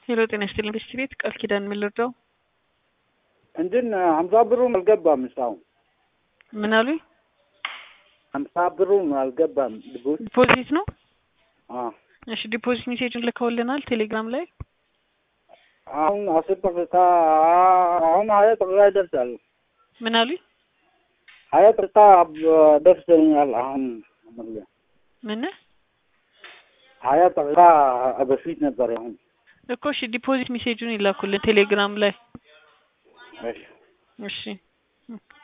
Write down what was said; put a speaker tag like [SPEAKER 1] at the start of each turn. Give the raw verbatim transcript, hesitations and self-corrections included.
[SPEAKER 1] ሄሎ ጤና ይስጥልኝ ቤስት ቤት ቃል ኪዳን ምልርዳው
[SPEAKER 2] እንድን ሀምሳ ብሩን አልገባም እስካሁን።
[SPEAKER 1] ምን አሉኝ?
[SPEAKER 2] ሀምሳ ብሩን አልገባም።
[SPEAKER 1] ዲፖዚት ነው?
[SPEAKER 2] አዎ።
[SPEAKER 1] እሺ ዲፖዚት ሜሴጅን ልከውልናል ቴሌግራም ላይ።
[SPEAKER 2] አሁን አስር ደቂቃ አሁን ሀያ ደቂቃ ይደርሳል።
[SPEAKER 1] ምን አሉኝ?
[SPEAKER 2] ሀያ ደቂቃ ደርሰኛል አሁን።
[SPEAKER 1] ምን
[SPEAKER 2] ሀያ ደቂቃ በፊት ነበር አሁን
[SPEAKER 1] እኮ። እሺ ዲፖዚት ሜሴጁን ይላኩልን ቴሌግራም ላይ።
[SPEAKER 2] እሺ
[SPEAKER 1] እሺ